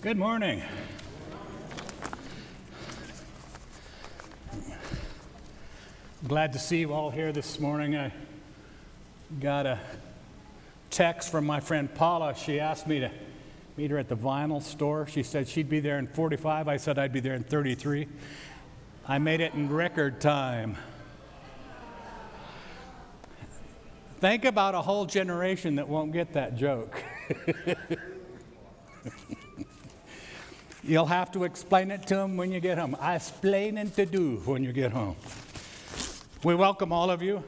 Good morning. Glad to see you all here this morning. I got a text from my friend Paula. She asked me to meet her at the vinyl store. She said she'd be there in 45. I said I'd be there in 33. I made it in record time. Think about a whole generation that won't get that joke. You'll have to explain it to them when you get home. I explain it to do when you get home. We welcome all of you.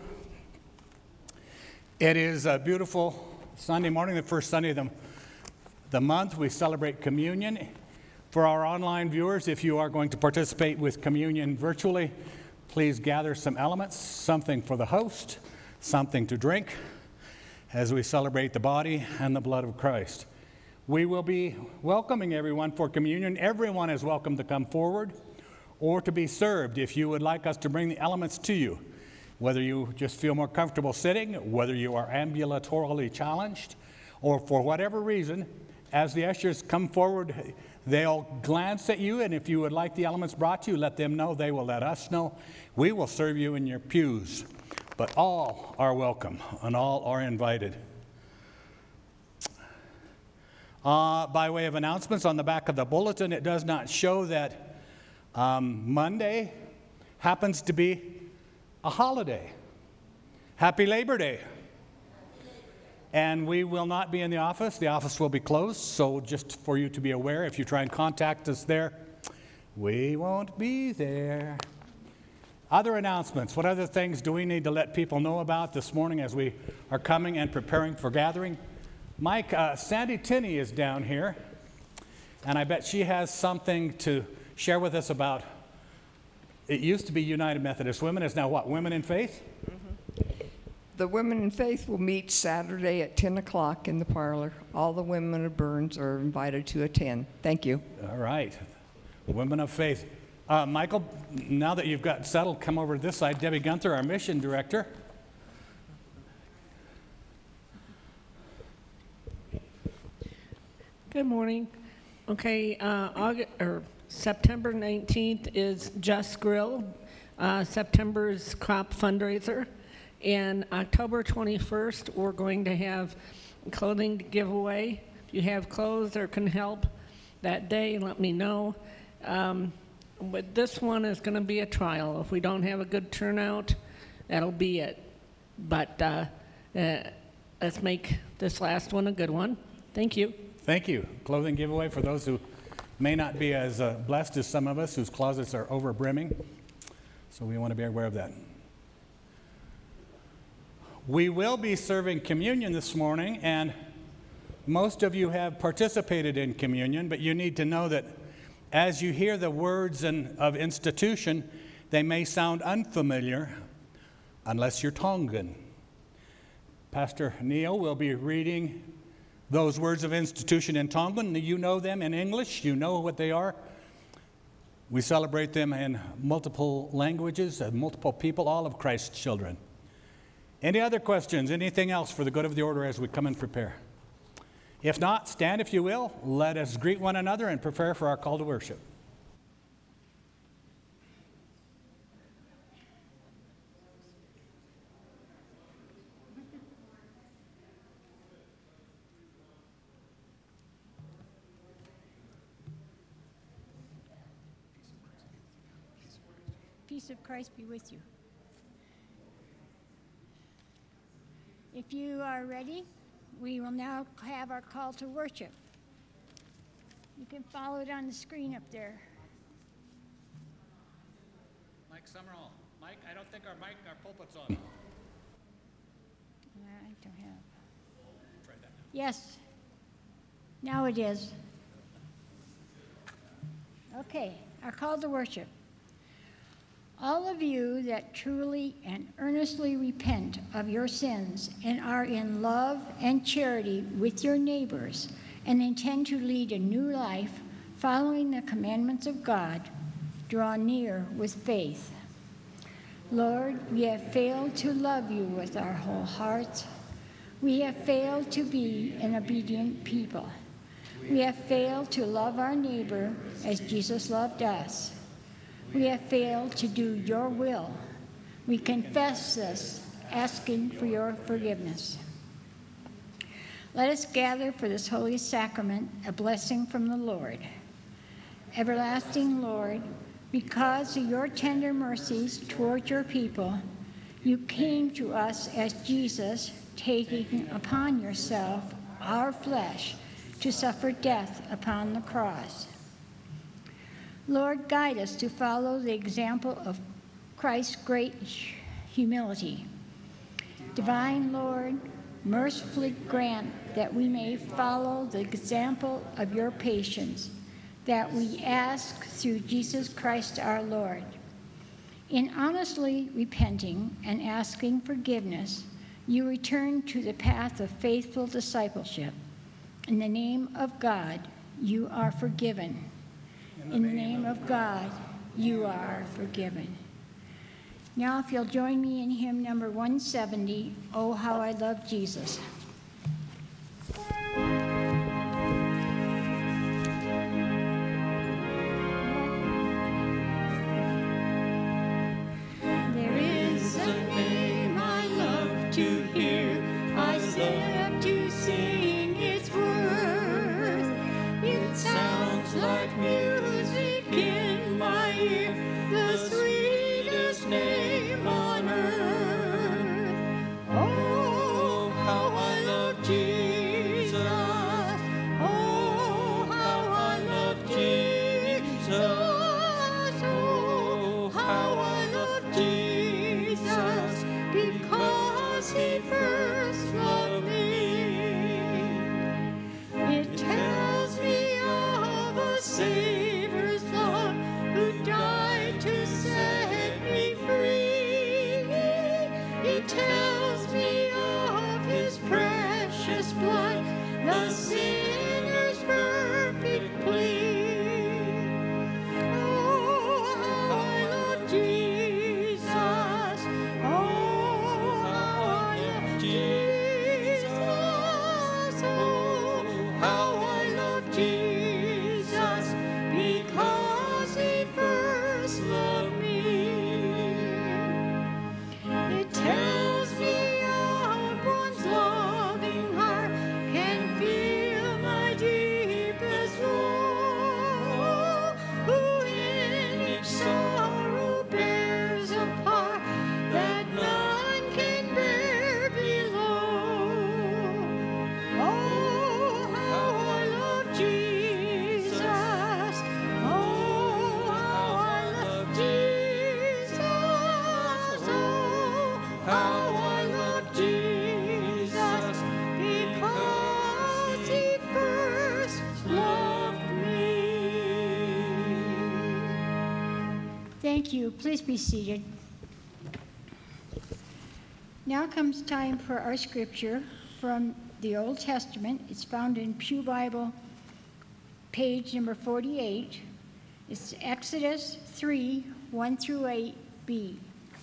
It is a beautiful Sunday morning, the first Sunday of the month. We celebrate communion. For our online viewers, if you are going to participate with communion virtually, please gather some elements, something for the host, something to drink, as we celebrate the body and the blood of Christ. We will be welcoming everyone for communion. Everyone is welcome to come forward or to be served if you would like us to bring the elements to you. Whether you just feel more comfortable sitting, whether you are ambulatorially challenged, or for whatever reason, as the ushers come forward, they'll glance at you, and if you would like the elements brought to you, let them know. They will let us know. We will serve you in your pews. But all are welcome, and all are invited. By way of announcements, on the back of the bulletin, it does not show that Monday happens to be a holiday. Happy Labor Day. And we will not be in the office. The office will be closed, so just for you to be aware, if you try and contact us there, we won't be there. Other announcements. What other things do we need to let people know about this morning as we are coming and preparing for gathering? Mike, Sandy Tinney is down here, and I bet she has something to share with us about. It used to be United Methodist Women. It's now what? Women in Faith? Mm-hmm. The Women in Faith will meet Saturday at 10 o'clock in the parlor. All the women of Burns are invited to attend. Thank you. All right. Women of Faith. Michael, now that you've got settled, come over to this side. Debbie Gunther, our mission director. Good morning. Okay, September 19th is Just Grill, September's crop fundraiser, and October 21st we're going to have clothing giveaway. If you have clothes or can help that day, let me know. But this one is going to be a trial. If we don't have a good turnout, that'll be it. But let's make this last one a good one. Thank you. Thank you. Clothing giveaway for those who may not be as blessed as some of us whose closets are over brimming. So we want to be aware of that. We will be serving communion this morning, and most of you have participated in communion, but you need to know that as you hear the words of institution, they may sound unfamiliar unless you're Tongan. Pastor Neil will be reading those words of institution in Tongan. You know them in English. You know what they are. We celebrate them in multiple languages and multiple people, all of Christ's children. Any other questions? Anything else for the good of the order as we come and prepare? If not, stand if you will. Let us greet one another and prepare for our call to worship. Peace of Christ be with you. If you are ready, we will now have our call to worship. You can follow it on the screen up there. Mike Summerall. Mike, I don't think our pulpit's on. I don't have. Try that now. Yes. Now it is. Okay, our call to worship. All of you that truly and earnestly repent of your sins and are in love and charity with your neighbors and intend to lead a new life following the commandments of God, draw near with faith. Lord, we have failed to love you with our whole hearts. We have failed to be an obedient people. We have failed to love our neighbor as Jesus loved us. We have failed to do your will. We confess this, asking for your forgiveness. Let us gather for this holy sacrament, a blessing from the Lord. Everlasting Lord, because of your tender mercies toward your people, you came to us as Jesus, taking upon yourself our flesh to suffer death upon the cross. Lord, guide us to follow the example of Christ's great humility. Divine Lord, mercifully grant that we may follow the example of your patience, that we ask through Jesus Christ our Lord. In honestly repenting and asking forgiveness, you return to the path of faithful discipleship. In the name of God, you are forgiven. In the name of God, you are forgiven. Now, if you'll join me in hymn number 170, Oh, How I Love Jesus. There is a name I love to hear, I love to sing its worth. It sounds like music in my ear, the sweetest name on earth. Oh, how I love Jesus. Oh, how I love Jesus. Oh, how I love Jesus, because he first loved me. It tells me of a Savior's love who died to set me free. It tells me of his precious blood, the sinner's perfect plea. Oh, how I love Jesus. Oh, how I love Jesus. Oh, how I love Jesus, because he first loved me. It tells me of one's loving heart can feel my deepest woe, who in each sorrow bears a part that none can bear below. Oh, how I love Jesus. Oh, how I love Jesus. Oh, how I love Jesus, because he first loved me. Thank you. Please be seated. Now comes time for our scripture from the Old Testament. It's found in Pew Bible, page number 48. It's Exodus 3, 1 through 8b.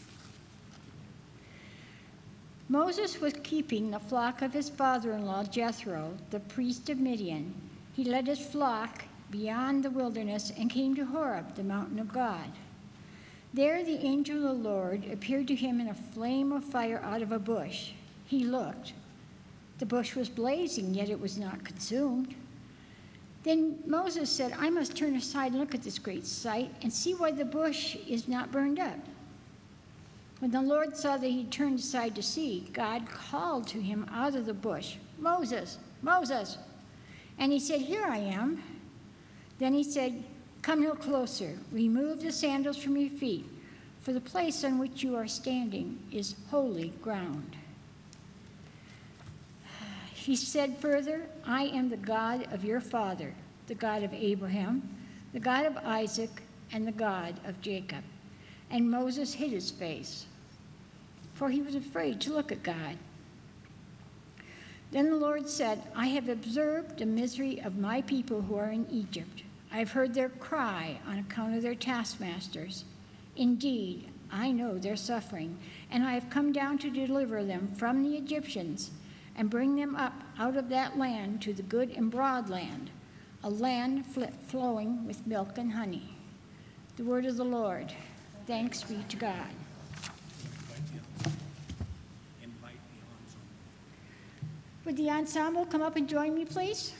Moses was keeping the flock of his father-in-law Jethro, the priest of Midian. He led his flock beyond the wilderness and came to Horeb, the mountain of God. There the angel of the Lord appeared to him in a flame of fire out of a bush. He looked. The bush was blazing, yet it was not consumed. Then Moses said, I must turn aside and look at this great sight and see why the bush is not burned up. When the Lord saw that he turned aside to see, God called to him out of the bush, Moses, Moses. And he said, Here I am. Then he said, Come no closer. Remove the sandals from your feet, for the place on which you are standing is holy ground. He said further, I am the God of your father, the God of Abraham, the God of Isaac, and the God of Jacob. And Moses hid his face, for he was afraid to look at God. Then the Lord said, I have observed the misery of my people who are in Egypt. I have heard their cry on account of their taskmasters. Indeed, I know their suffering, and I have come down to deliver them from the Egyptians and bring them up out of that land to the good and broad land, a land flowing with milk and honey. The word of the Lord. Thanks be to God. Would the ensemble come up and join me, please?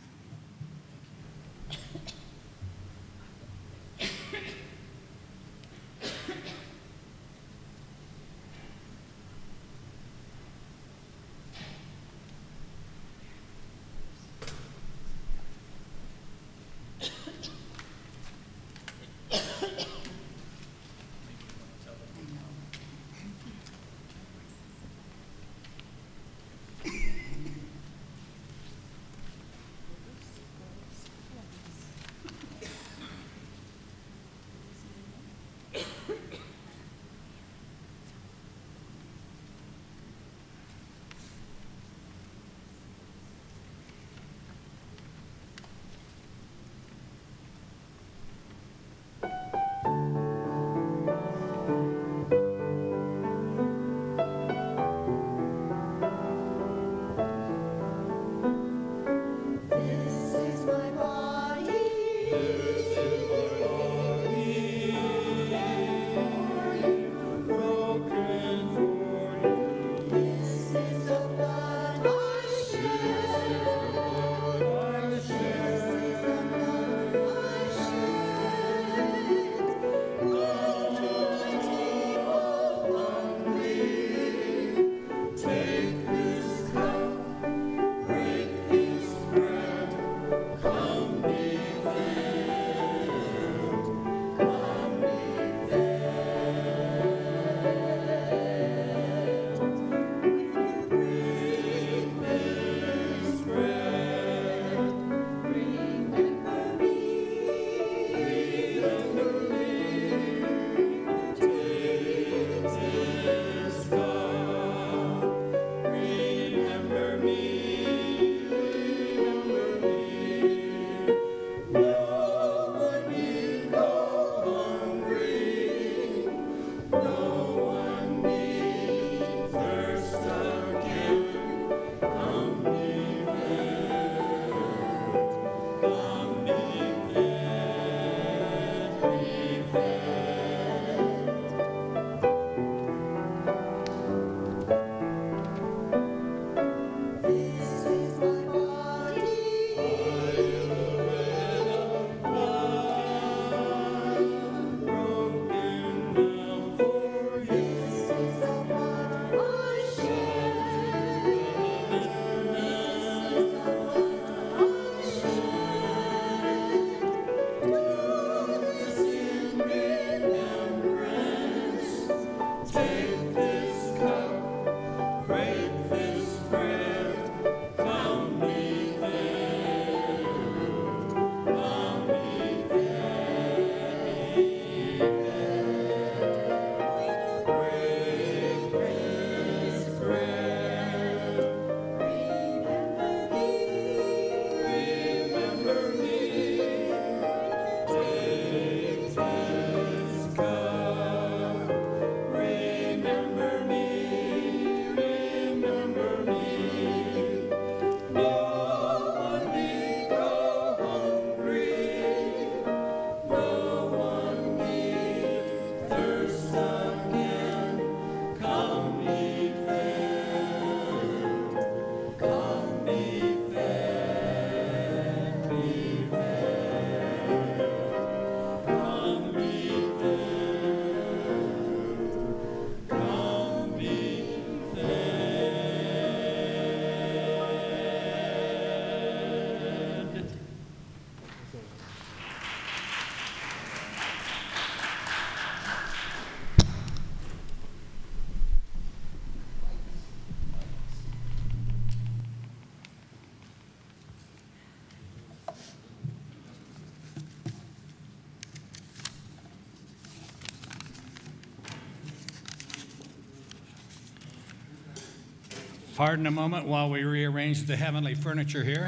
Pardon a moment while we rearrange the heavenly furniture here.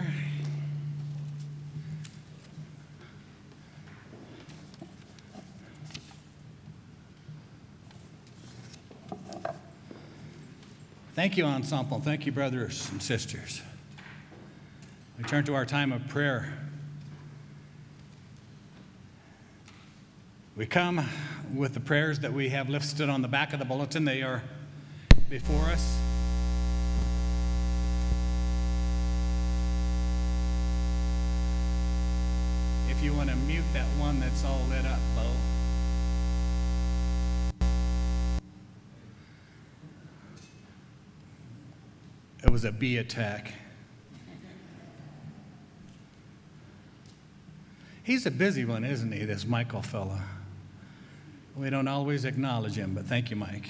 Thank you, ensemble. Thank you, brothers and sisters. We turn to our time of prayer. We come with the prayers that we have listed on the back of the bulletin. They are before us. If you want to mute that one that's all lit up, Bo. It was a bee attack. He's a busy one, isn't he, this Michael fella? We don't always acknowledge him, but thank you, Mike.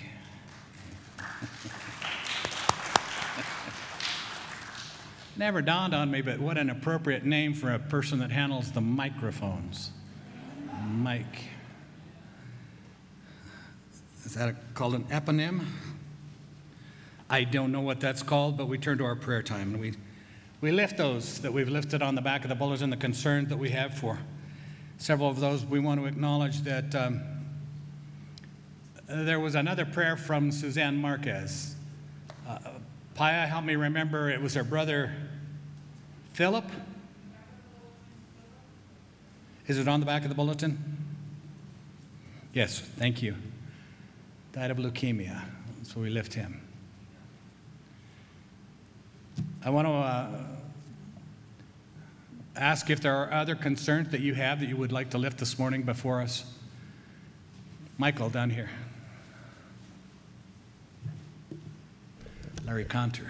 Never dawned on me, but what an appropriate name for a person that handles the microphones. Mike. Is that called an eponym? I don't know what that's called, but we turn to our prayer time, and we lift those that we've lifted on the back of the bulletin, the concerns that we have for several of those. We want to acknowledge that there was another prayer from Suzanne Marquez. Paya, help me remember, it was her brother Philip. Is it on the back of the bulletin? Yes, thank you. Died of leukemia, so we lift him. I want to ask if there are other concerns that you have that you would like to lift this morning before us. Michael, down here. Larry Conter.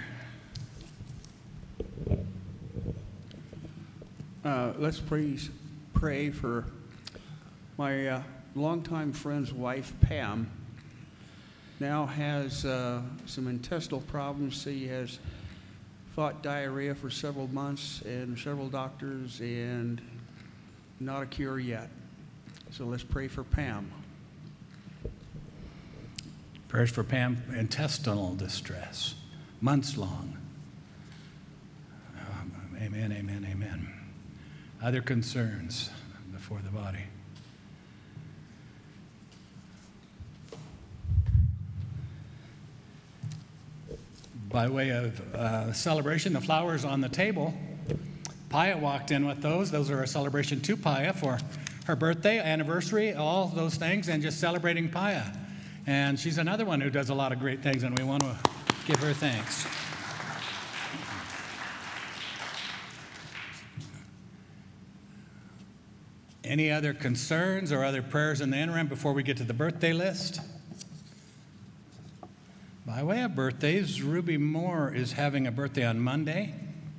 Let's pray for my longtime friend's wife, Pam. Now has some intestinal problems. She has fought diarrhea for several months and several doctors, and not a cure yet. So let's pray for Pam. Prayers for Pam, intestinal distress, months long. Amen, amen, amen. Other concerns before the body. By way of celebration, the flowers on the table, Paya walked in with those. Those are a celebration to Paya for her birthday, anniversary, all those things, and just celebrating Paya. And she's another one who does a lot of great things, and we want to give her thanks. Any other concerns or other prayers in the interim before we get to the birthday list? By way of birthdays, Ruby Moore is having a birthday on Monday.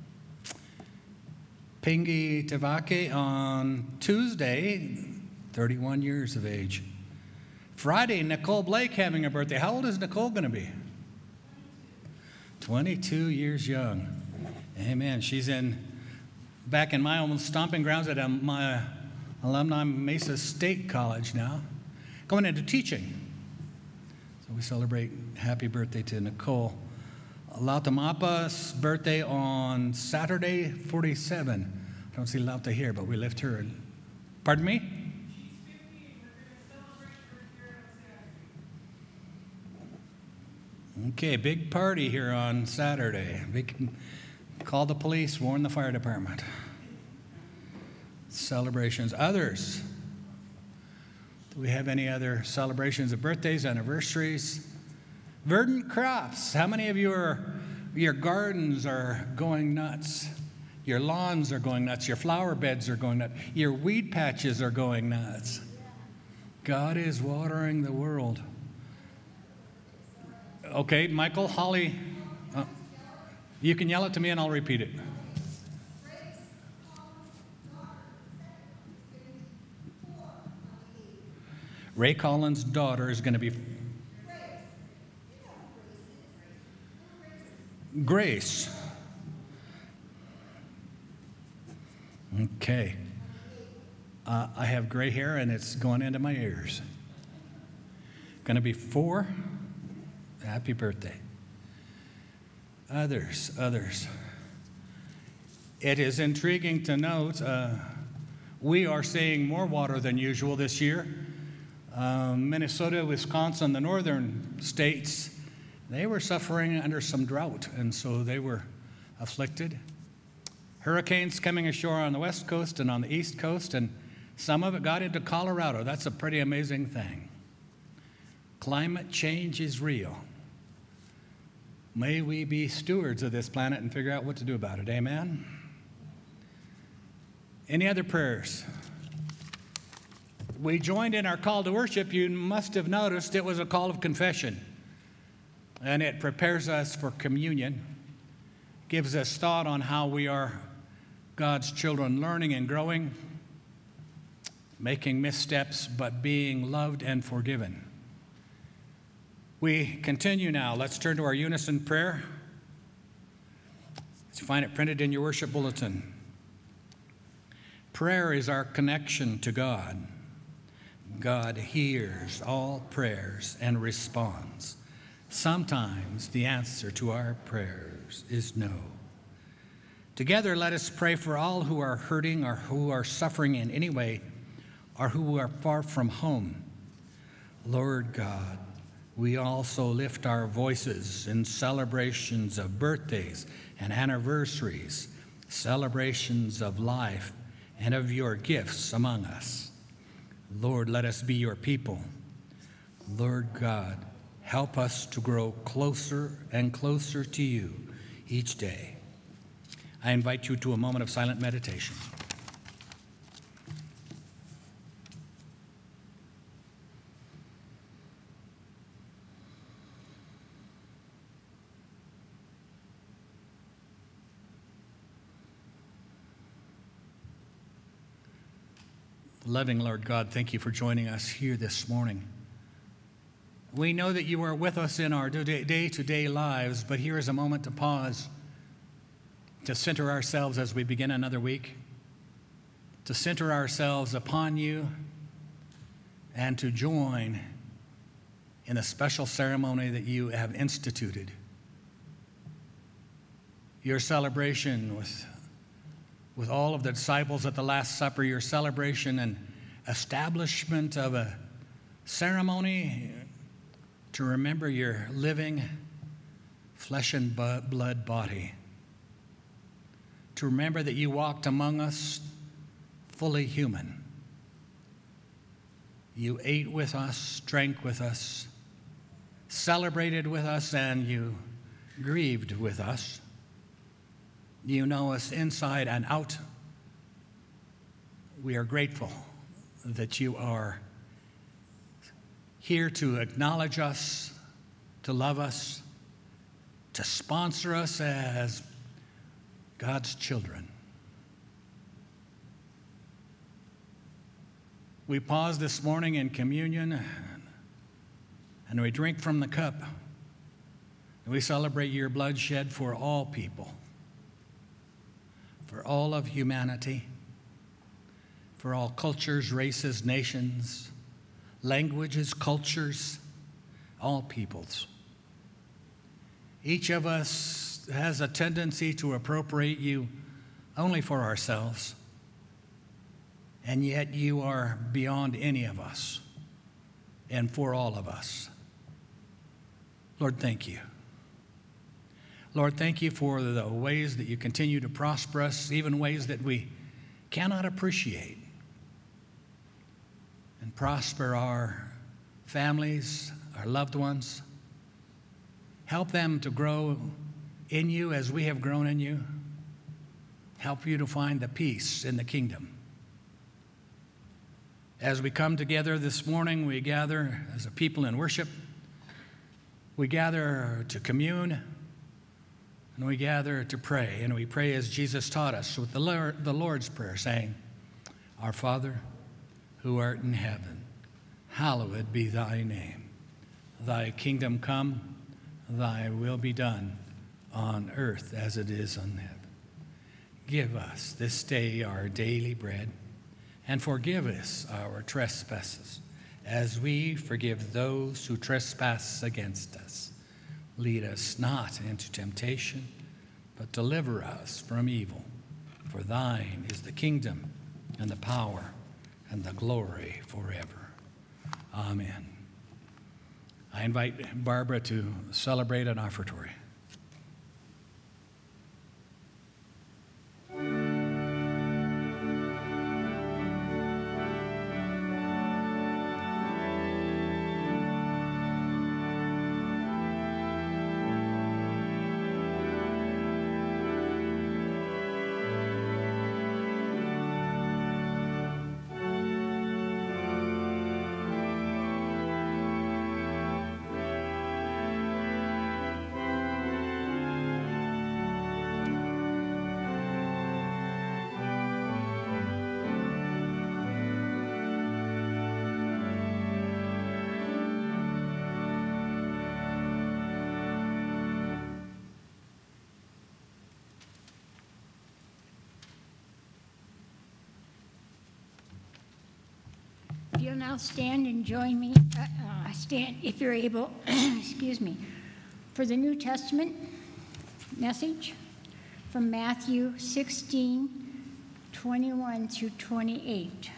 Pingi Tavake on Tuesday, 31 years of age. Friday, Nicole Blake having a birthday. How old is Nicole going to be? 22 years young. Amen. She's back in my own stomping grounds at my alumni Mesa State College now, going into teaching. So we celebrate happy birthday to Nicole. Lautamapa's birthday on Saturday, 47. I don't see Lauta here, but we lift her. Pardon me? Okay, big party here on Saturday. Call the police, warn the fire department. Celebrations. Others? Do we have any other celebrations of birthdays, anniversaries? Verdant crops. How many of your gardens are going nuts? Your lawns are going nuts. Your flower beds are going nuts. Your weed patches are going nuts. God is watering the world. Okay, Michael, Holly, you can yell it to me and I'll repeat it. Ray Collins' daughter is going to be Grace. Okay. I have gray hair and it's going into my ears. Going to be 4. Happy birthday. Others. It is intriguing to note we are seeing more water than usual this year. Minnesota, Wisconsin, the northern states, they were suffering under some drought, and so they were afflicted. Hurricanes coming ashore on the west coast and on the east coast, and Some of it got into Colorado. That's a pretty amazing thing. Climate change is real. May we be stewards of this planet and figure out what to do about it. Amen? Any other prayers? We joined in our call to worship. You must have noticed it was a call of confession. And it prepares us for communion, gives us thought on how we are God's children, learning and growing, making missteps, but being loved and forgiven. We continue now. Let's turn to our unison prayer. You find it printed in your worship bulletin. Prayer is our connection to God. God hears all prayers and responds. Sometimes the answer to our prayers is no. Together, let us pray for all who are hurting or who are suffering in any way or who are far from home. Lord God, we also lift our voices in celebrations of birthdays and anniversaries, celebrations of life and of your gifts among us. Lord, let us be your people. Lord God, help us to grow closer and closer to you each day. I invite you to a moment of silent meditation. Loving Lord God, thank you for joining us here this morning. We know that you are with us in our day-to-day lives, but here is a moment to pause, to center ourselves as we begin another week, to center ourselves upon you, and to join in a special ceremony that you have instituted. Your celebration with all of the disciples at the Last Supper, your celebration and establishment of a ceremony to remember your living flesh and blood body, to remember that you walked among us fully human. You ate with us, drank with us, celebrated with us, and you grieved with us. You know us inside and out. We are grateful that you are here to acknowledge us, to love us, to sponsor us as God's children. We pause this morning in communion and we drink from the cup. And we celebrate your blood shed for all people, for all of humanity, for all cultures, races, nations, languages, cultures, all peoples. Each of us has a tendency to appropriate you only for ourselves, and yet you are beyond any of us and for all of us. Lord, thank you. Lord, thank you for the ways that you continue to prosper us, even ways that we cannot appreciate, and prosper our families, our loved ones. Help them to grow in you as we have grown in you. Help you to find the peace in the kingdom. As we come together this morning, we gather as a people in worship. We gather to commune. And we gather to pray, and we pray as Jesus taught us with the Lord's Prayer, saying, Our Father, who art in heaven, hallowed be thy name. Thy kingdom come, thy will be done on earth as it is on heaven. Give us this day our daily bread, and forgive us our trespasses, as we forgive those who trespass against us. Lead us not into temptation, but deliver us from evil. For thine is the kingdom and the power and the glory forever. Amen. I invite Barbara to celebrate an offertory. you'll now stand and join me, stand if you're able, excuse me, for the New Testament message from Matthew 16, 21 through 28.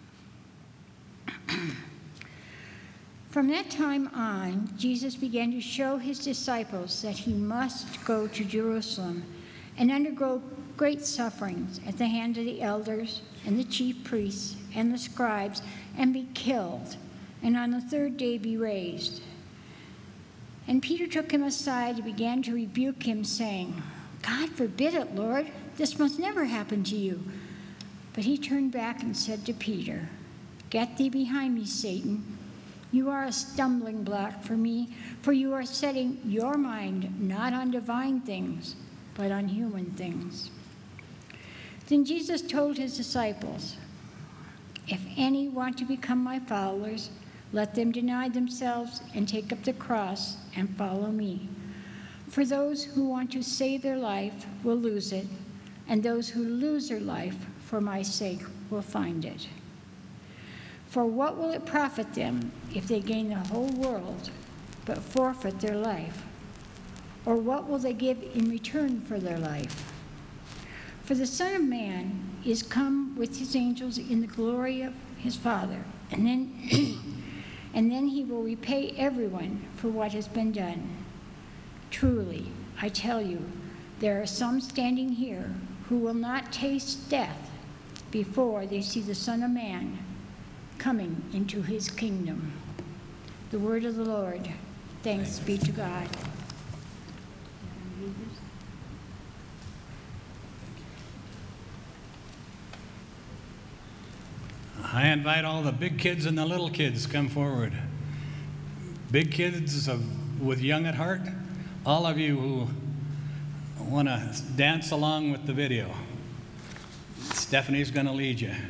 From that time on, Jesus began to show his disciples that he must go to Jerusalem and undergo great sufferings at the hand of the elders and the chief priests and the scribes, and be killed, and on the third day be raised. And Peter took him aside and began to rebuke him, saying, God forbid it, Lord. This must never happen to you. But he turned back and said to Peter, Get thee behind me, Satan. You are a stumbling block for me, for you are setting your mind not on divine things, but on human things. Then Jesus told his disciples, If any want to become my followers, let them deny themselves and take up the cross and follow me. For those who want to save their life will lose it, and those who lose their life for my sake will find it. For what will it profit them if they gain the whole world but forfeit their life? Or what will they give in return for their life? For the Son of Man is come with his angels in the glory of his Father, and then he will repay everyone for what has been done. Truly, I tell you, there are some standing here who will not taste death before they see the Son of Man coming into his kingdom. The word of the Lord. Thanks be to God. I invite all the big kids and the little kids to come forward. Big kids with young at heart, all of you who want to dance along with the video. Stephanie's going to lead you.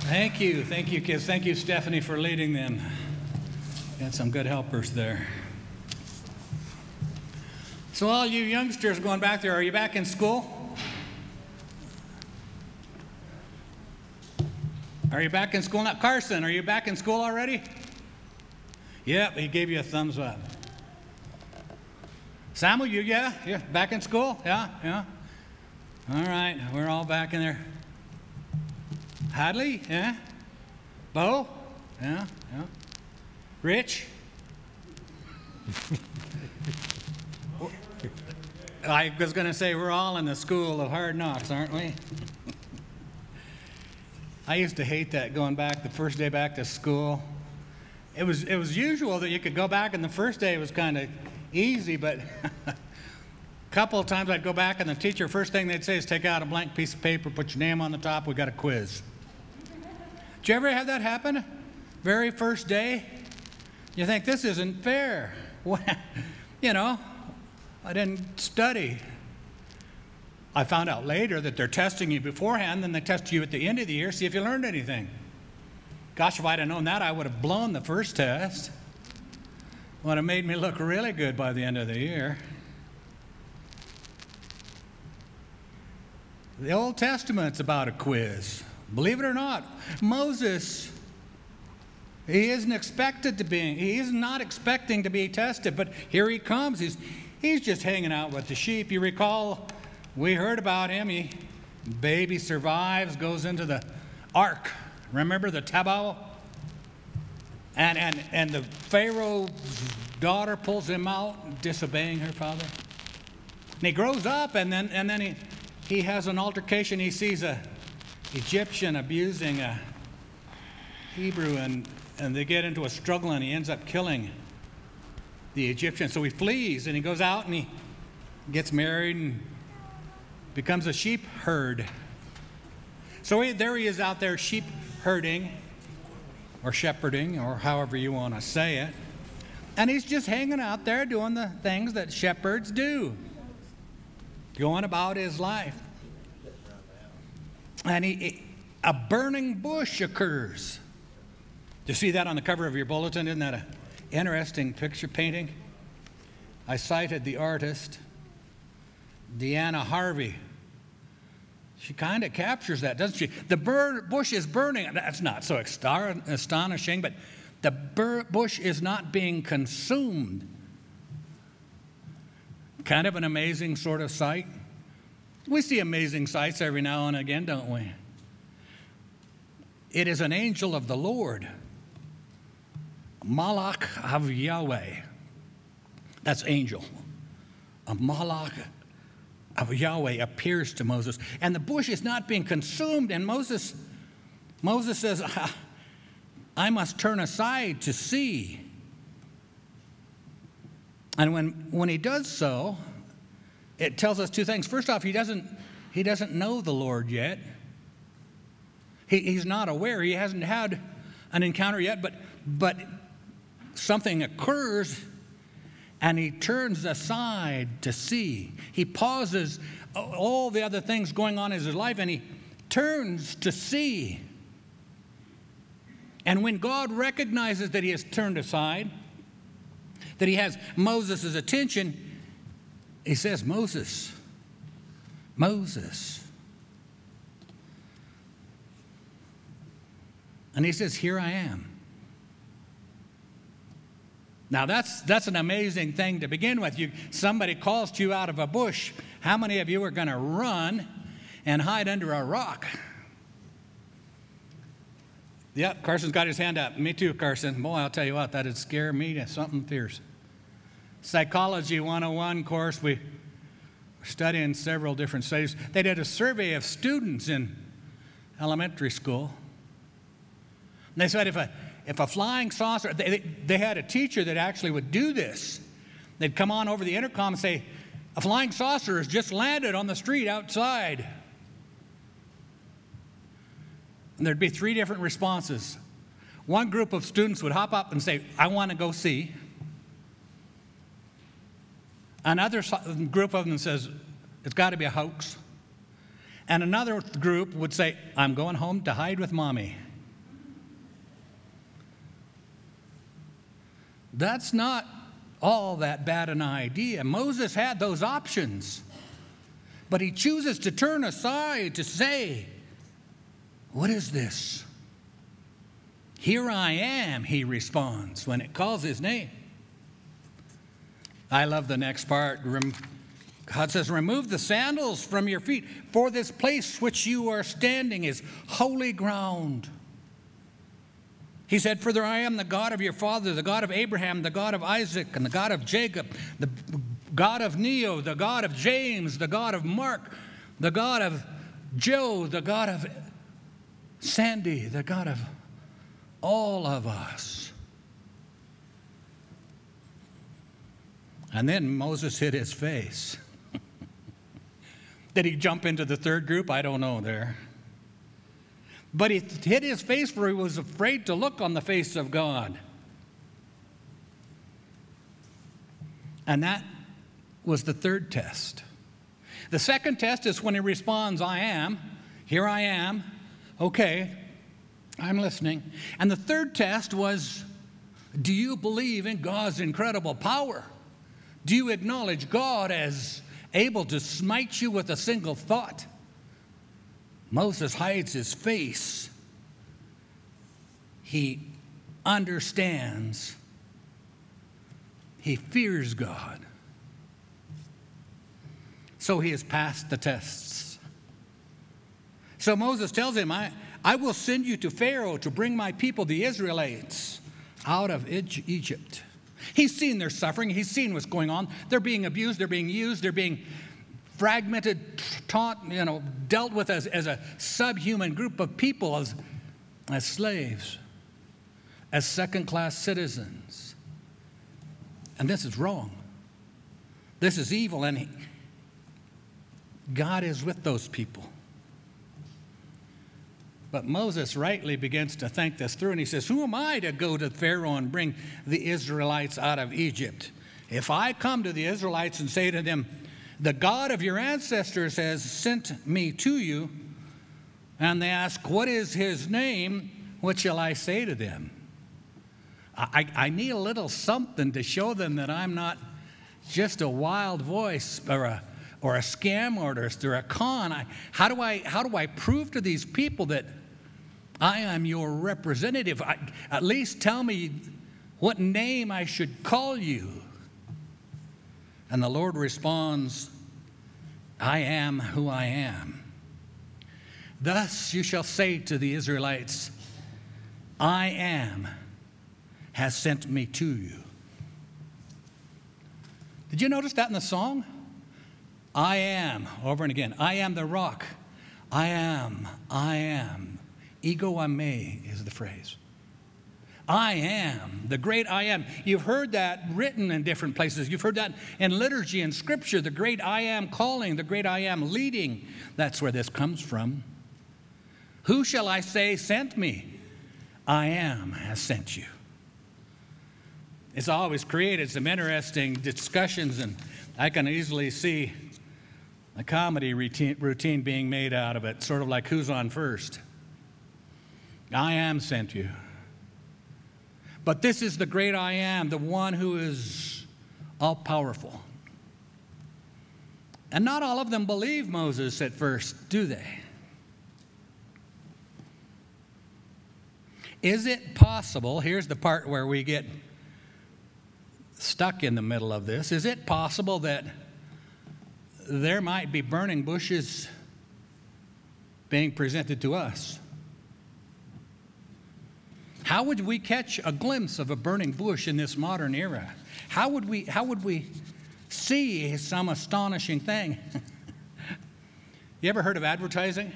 Thank you, kids. Thank you, Stephanie, for leading them. Got some good helpers there. So all you youngsters going back there, are you back in school? Are you back in school now? Carson, are you back in school already? Yep, he gave you a thumbs up. Samuel, yeah, back in school? Yeah. All right, we're all back in there. Hadley, yeah. Bo, yeah. Rich? I was going to say, we're all in the school of hard knocks, aren't we? I used to hate that, going back the first day back to school. It was usual that you could go back, and the first day was kind of easy, but a couple of times I'd go back, and the teacher, first thing they'd say is take out a blank piece of paper, put your name on the top, we got a quiz. Did you ever have that happen? Very first day? You think, this isn't fair. You know, I didn't study. I found out later that they're testing you beforehand, then they test you at the end of the year, see if you learned anything. Gosh, if I'd have known that, I would have blown the first test. Would have made me look really good by the end of the year. The Old Testament's about a quiz. Believe it or not, Moses, he is not expecting to be tested, but here he comes. He's just hanging out with the sheep. You recall, we heard about him. Baby survives, goes into the ark. Remember the Tabal? And the Pharaoh's daughter pulls him out, disobeying her father. And he grows up, and then he has an altercation. He sees a Egyptian abusing a Hebrew, and they get into a struggle, and he ends up killing the Egyptian. So he flees, and he goes out, and he gets married and becomes a sheep herd. So there he is out there sheep herding, or shepherding, or however you want to say it. And he's just hanging out there doing the things that shepherds do, going about his life. And a burning bush occurs. Do you see that on the cover of your bulletin? Isn't that an interesting picture painting? I cited the artist, Deanna Harvey. She kind of captures that, doesn't she? The bush is burning. That's not so astonishing, but the bush is not being consumed. Kind of an amazing sort of sight. We see amazing sights every now and again, don't we? It is an angel of the Lord, Malach of Yahweh. That's angel. A Malach of Yahweh appears to Moses, and the bush is not being consumed, and Moses says, I must turn aside to see. And when he does so, it tells us two things. First off, he doesn't know the Lord yet. He's not aware. He hasn't had an encounter yet, but something occurs, and he turns aside to see. He pauses all the other things going on in his life, and he turns to see. And when God recognizes that he has turned aside, that he has Moses' attention, he says, Moses, Moses. And he says, here I am. Now that's an amazing thing to begin with. Somebody calls to you out of a bush. How many of you are going to run and hide under a rock? Yep, Carson's got his hand up. Me too, Carson. Boy, I'll tell you what, that'd scare me to something fierce. Psychology 101 course, we're studying several different studies. They did a survey of students in elementary school. And they said if a flying saucer, they had a teacher that actually would do this. They'd come on over the intercom and say, a flying saucer has just landed on the street outside. And there'd be three different responses. One group of students would hop up and say, I want to go see. Another group of them says, it's got to be a hoax. And another group would say, I'm going home to hide with mommy. That's not all that bad an idea. Moses had those options, but he chooses to turn aside to say, what is this? Here I am, he responds when it calls his name. I love the next part. God says, remove the sandals from your feet, for this place which you are standing is holy ground. He said, further, I am the God of your father, the God of Abraham, the God of Isaac, and the God of Jacob, the God of Neo, the God of James, the God of Mark, the God of Joe, the God of Sandy, the God of all of us. And then Moses hid his face. Did he jump into the third group? I don't know there. But he hid his face for he was afraid to look on the face of God. And that was the third test. The second test is when he responds, I am, here I am, okay, I'm listening. And the third test was, do you believe in God's incredible power? Do you acknowledge God as able to smite you with a single thought? Moses hides his face. He understands. He fears God. So he has passed the tests. So Moses tells him, I will send you to Pharaoh to bring my people, the Israelites, out of Egypt. He's seen their suffering. He's seen what's going on. They're being abused. They're being used. They're being fragmented, taught, dealt with as a subhuman group of people, as slaves, as second-class citizens. And this is wrong. This is evil, and God is with those people. But Moses rightly begins to think this through, and he says, who am I to go to Pharaoh and bring the Israelites out of Egypt? If I come to the Israelites and say to them, the God of your ancestors has sent me to you, and they ask, what is his name? What shall I say to them? I need a little something to show them that I'm not just a wild voice or a scam artist or a con. How do I prove to these people that I am your representative? At least tell me what name I should call you. And the Lord responds, I am who I am. Thus you shall say to the Israelites, I am has sent me to you. Did you notice that in the song? I am, over and again. I am the rock. I am. Ego eimi is the phrase. I am, the great I am. You've heard that written in different places. You've heard that in liturgy and scripture, the great I am calling, the great I am leading. That's where this comes from. Who shall I say sent me? I am has sent you. It's always created some interesting discussions, and I can easily see a comedy routine being made out of it, sort of like who's on first. I am sent you. But this is the great I am, the one who is all-powerful. And not all of them believe Moses at first, do they? Is it possible, here's the part where we get stuck in the middle of this, is it possible that there might be burning bushes being presented to us? How would we catch a glimpse of a burning bush in this modern era? How would we see some astonishing thing? You ever heard of advertising?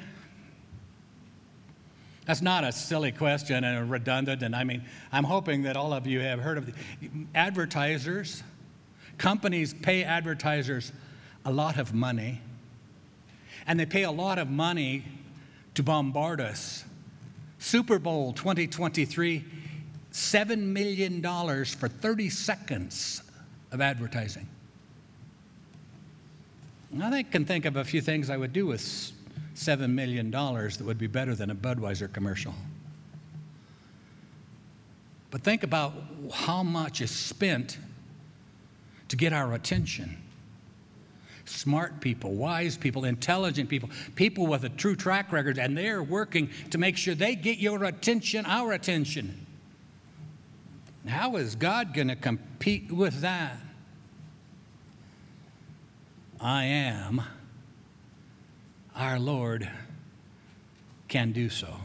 That's not a silly question and a redundant, and I'm hoping that all of you have heard of it. Advertisers, companies pay advertisers a lot of money, and they pay a lot of money to bombard us. Super Bowl 2023, $7 million for 30 seconds of advertising. I can think of a few things I would do with $7 million that would be better than a Budweiser commercial. But think about how much is spent to get our attention. Smart people, wise people, intelligent people, people with a true track record, and they're working to make sure they get your attention, our attention. How is God going to compete with that? I am, our Lord, can do so.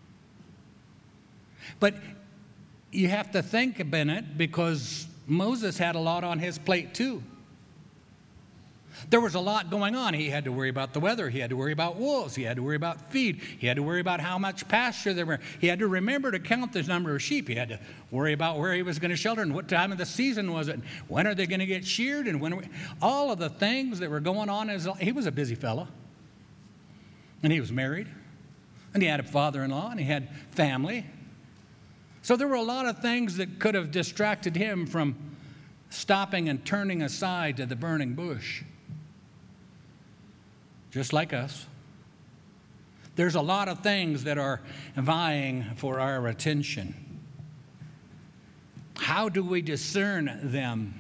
But you have to think about it, because Moses had a lot on his plate too. There was a lot going on. He had to worry about the weather. He had to worry about wolves. He had to worry about feed. He had to worry about how much pasture there were. He had to remember to count the number of sheep. He had to worry about where he was going to shelter and what time of the season was it. When are they going to get sheared? And all of the things that were going on. He was a busy fellow. And he was married. And he had a father-in-law. And he had family. So there were a lot of things that could have distracted him from stopping and turning aside to the burning bush. Just like us. There's a lot of things that are vying for our attention. How do we discern them?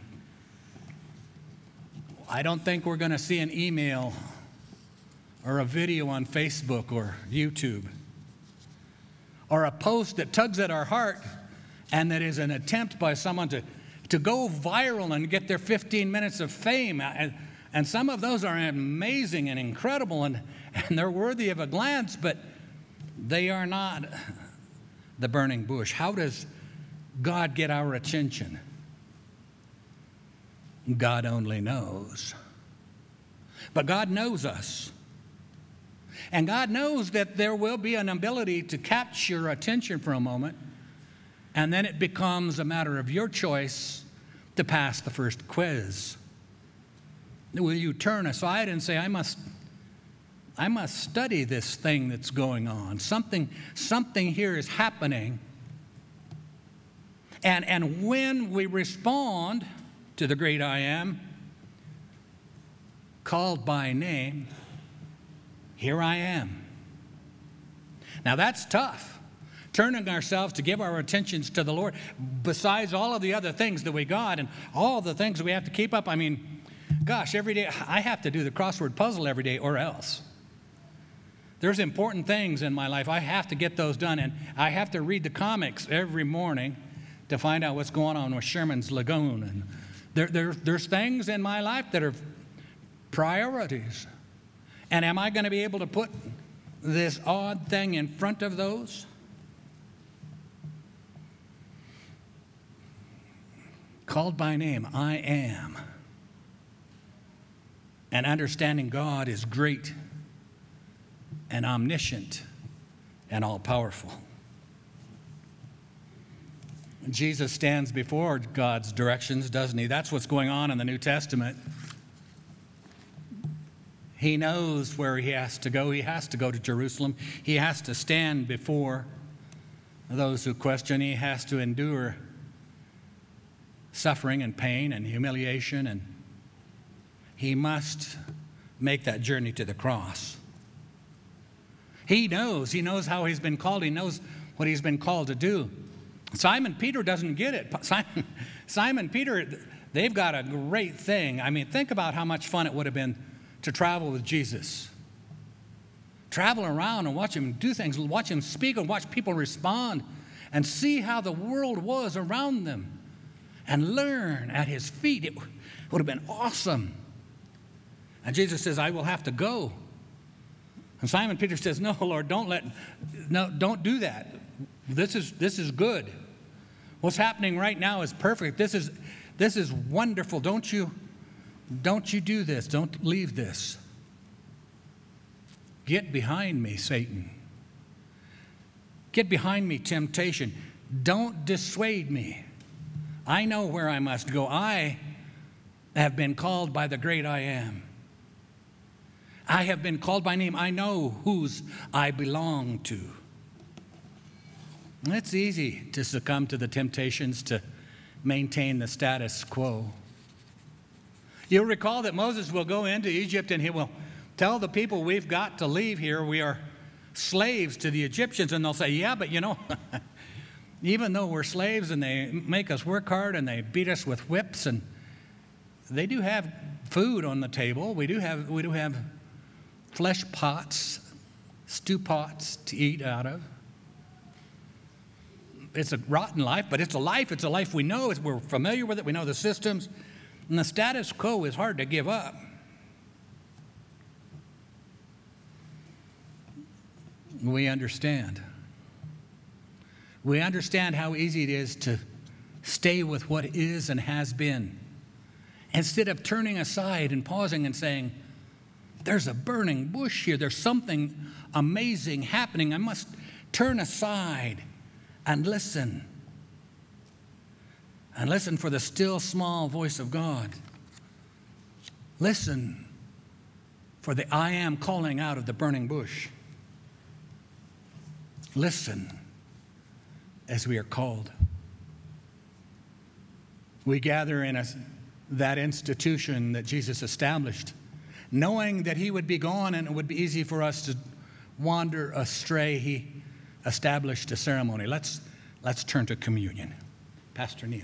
I don't think we're going to see an email or a video on Facebook or YouTube or a post that tugs at our heart and that is an attempt by someone to go viral and get their 15 minutes of fame. And some of those are amazing and incredible, and they're worthy of a glance, but they are not the burning bush. How does God get our attention? God only knows. But God knows us. And God knows that there will be an ability to catch your attention for a moment, and then it becomes a matter of your choice to pass the first quiz. Will you turn aside and say, I must study this thing that's going on. Something here is happening. And when we respond to the great I am, called by name, here I am. Now that's tough. Turning ourselves to give our attentions to the Lord, besides all of the other things that we got and all the things we have to keep up. I mean, gosh, every day, I have to do the crossword puzzle every day or else. There's important things in my life. I have to get those done, and I have to read the comics every morning to find out what's going on with Sherman's Lagoon. And there's things in my life that are priorities. And am I going to be able to put this odd thing in front of those? Called by name, I am. And understanding God is great and omniscient and all-powerful. Jesus stands before God's directions, doesn't he? That's what's going on in the New Testament. He knows where he has to go. He has to go to Jerusalem. He has to stand before those who question. He has to endure suffering and pain and humiliation, and he must make that journey to the cross. He knows how he's been called. He knows what he's been called to do. Simon Peter doesn't get it. Simon Peter, they've got a great thing. I mean, think about how much fun it would have been to travel with Jesus. Travel around and watch him do things, watch him speak and watch people respond and see how the world was around them and learn at his feet. It would have been awesome. And Jesus says, I will have to go. And Simon Peter says, no, Lord, don't do that. This is good. What's happening right now is perfect. This is wonderful. Don't you do this. Don't leave this. Get behind me, Satan. Get behind me, temptation. Don't dissuade me. I know where I must go. I have been called by the great I am. I have been called by name. I know whose I belong to. And it's easy to succumb to the temptations to maintain the status quo. You'll recall that Moses will go into Egypt and he will tell the people, we've got to leave here. We are slaves to the Egyptians. And they'll say, yeah, but Even though we're slaves and they make us work hard and they beat us with whips, and they do have food on the table. We do have flesh pots, stew pots to eat out of. It's a rotten life, but it's a life. It's a life we know. We're familiar with it. We know the systems. And the status quo is hard to give up. We understand. We understand how easy it is to stay with what is and has been, instead of turning aside and pausing and saying, there's a burning bush here. There's something amazing happening. I must turn aside and listen. And listen for the still small voice of God. Listen for the I am calling out of the burning bush. Listen as we are called. We gather in that institution that Jesus established, knowing that he would be gone and it would be easy for us to wander astray. He established a ceremony. Let's turn to communion. Pastor Neil.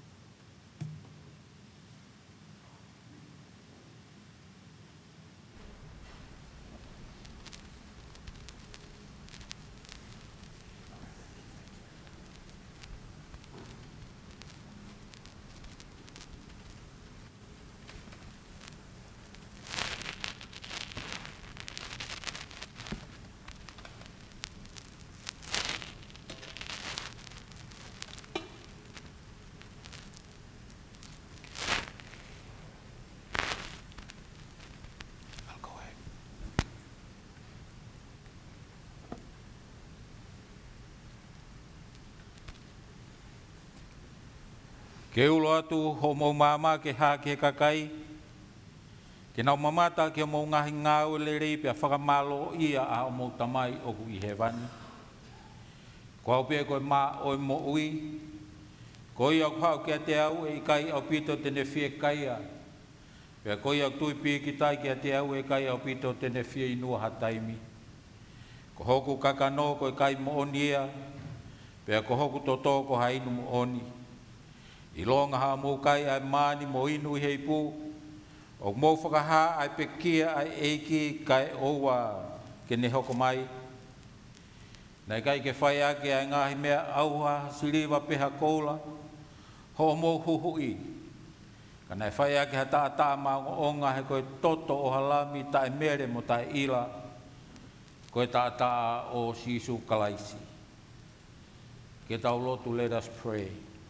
Ke ulo atu ho mau mama ke ha ke kakai. Ke nau mamata ke mau ngahi ngau le rei pe whakamalo ia a o mau tamai o ku i hewani. Ko au pe koe ma o mo ui. Ko i au hau ke te au e kai au pito tene fie kaia. Pe ko i au tui pi ki tai ke te au e kai au pito tene fie inua hataimi. Ko hoku kakano ko i kai mo onia. Pe ko hoku toto ko hainu mo oni. I longa ha mō kai ai mani mō inu hei pū. O mō whakaha ai pekia ai eiki kai oua ke ne hoko mai. Nei kai ke whai ake ai ngahi mea auha siriwa peha koula. Ho mō huhui. Ka nei whai ake ha taa mā onga he koe toto o halami tae mere mo tae ila. Koe taa o Sisu Kalaisi. Ke tau lotu, let us pray.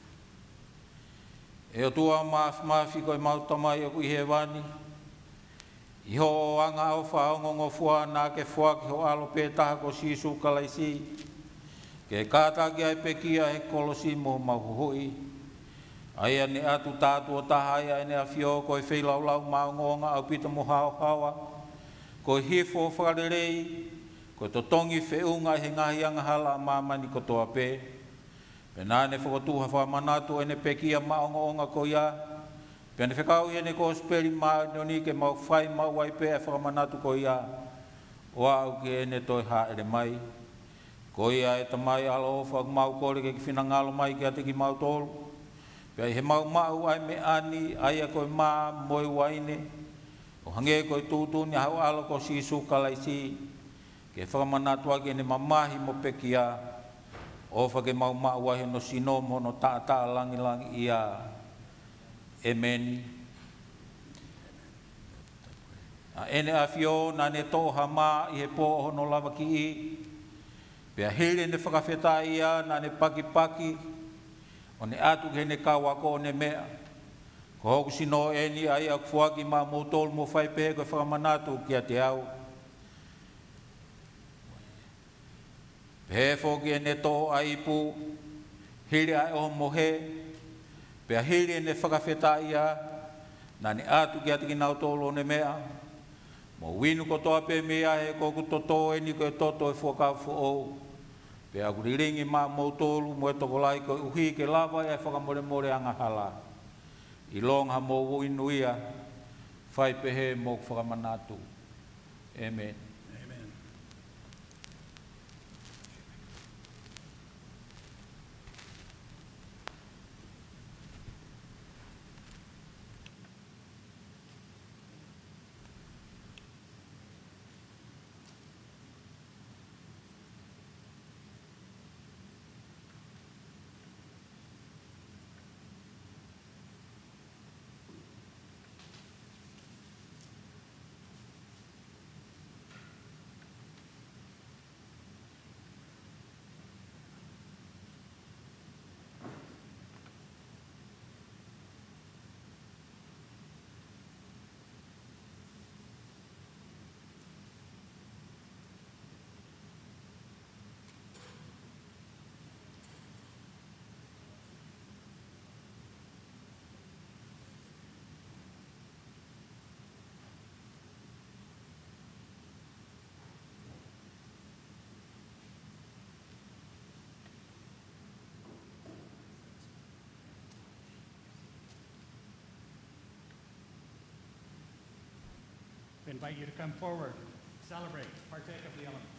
E o tua maafi koe mautamai o kui he wani. I ho o anga au whaongongo fua nā ke fua ki ho alo pētaha ko Sisu Kalaisi. Ke kātaki ai pekia he kolosi mo mahuhui. Aia ne atu tātua tahaia e ne a whio koe whilaulau maungonga au pita mo hao hawa. Koe hifo whakarerei. Koe totongi whiunga he ngahi anga hala mamani ko toa pē. Pena ne whakatuha whamanatu e ne pekia maonga ko ia. Pena whakau i ne ko speri maa noni ke mau whai mau waipe e whakamanatu ko ia. O au ke e ne toi haere mai. Ko ia e tamai alo o whak mau kore ke whinangalo mai ke ate ki mau tolu. Pea he mau mau ai me ani aia koe maa moi waine. O hange koe tūtuni hau alo ko Sisu Kalaisi. Ke whakamanatu ake ne mamahi mo pekia. O whake mau wahe no sino mo no taa langi ia. Amen. Ene a whio na ne toha mā i he pō hono lava ki i. Pea hele ne whakawheta ia na ne paki. O ne atu ke ne kawa ko ne mea. Ko hoku sino eni ai a kufuaki mā mōtolu mo whaipehe koe whakamanatu ki a te au. He fōki e ne tō aipu, hiri ai o mohe, pea hiri e ne whakawheta ia, nā ne atu ki ati ki nau tōlo ne mea. Mo winu ko toa pē mea he kōku toto e ni koe toto e whakau who'ou. Pea kuriringi mā mō tōlu mo e toko lai koe uhi ke lava e whakamore anga hala. I longa mō winu ia, whai pehe mō whakamanatu. Amen. invite you to come forward, celebrate, partake of the elements.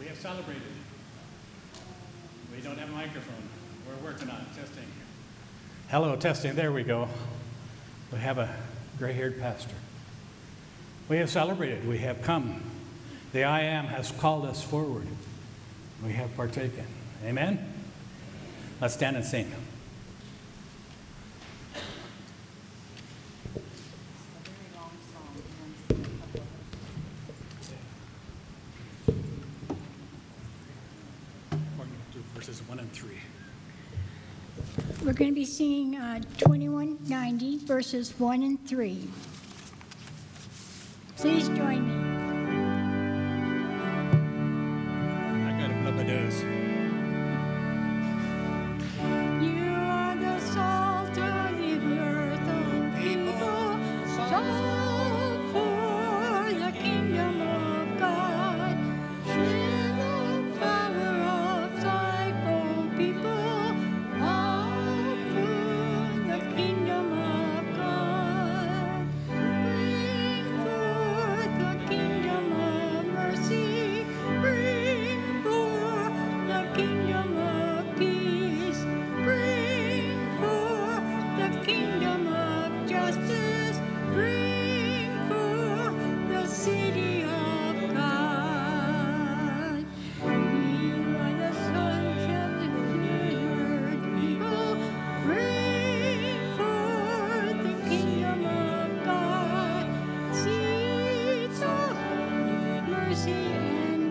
We have celebrated. We don't have a microphone. We're working on it, testing. Hello, testing. There we go. We have a gray-haired pastor. We have celebrated. We have come. The I Am has called us forward. We have partaken. Amen? Let's stand and sing. We're going to do verses 1 and 3. We're going to be singing 2190, verses 1 and 3. Please join me. I got a blubber does. You are the salt of the earth, O people, salt for the kingdom of God. Share the power of life, O people, all for the kingdom of God. Bring forth the kingdom of mercy, bring forth the kingdom of peace, bring forth the kingdom of justice, bring forth the city of God. We are the sons of the earth, people, bring forth the kingdom of God. Seeds of mercy and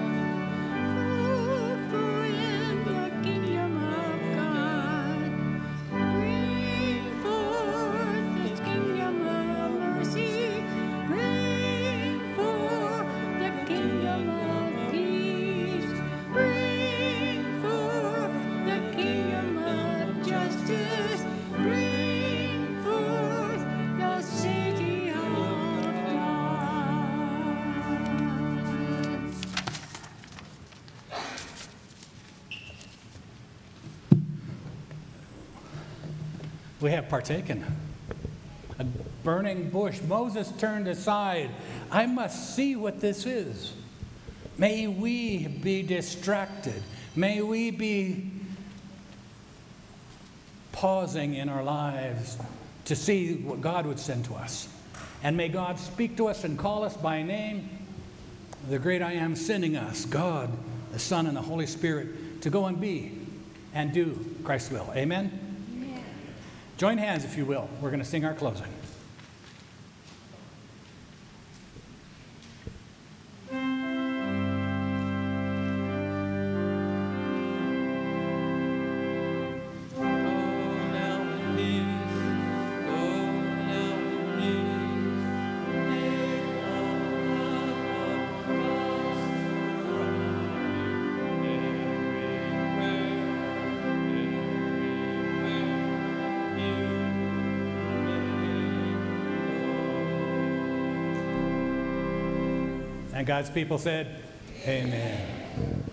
truth, for in the kingdom of God. Bring forth the kingdom of mercy, bring forth the kingdom of peace, bring forth the kingdom of justice, bring forth the city of God. We have partaken. A burning bush. Moses turned aside. I must see what this is. May we be distracted. May we be pausing in our lives to see what God would send to us. And may God speak to us and call us by name. The great I Am sending us, God, the Son, and the Holy Spirit, to go and be and do Christ's will. Amen? Join hands, if you will. We're going to sing our closing. And God's people said, Amen.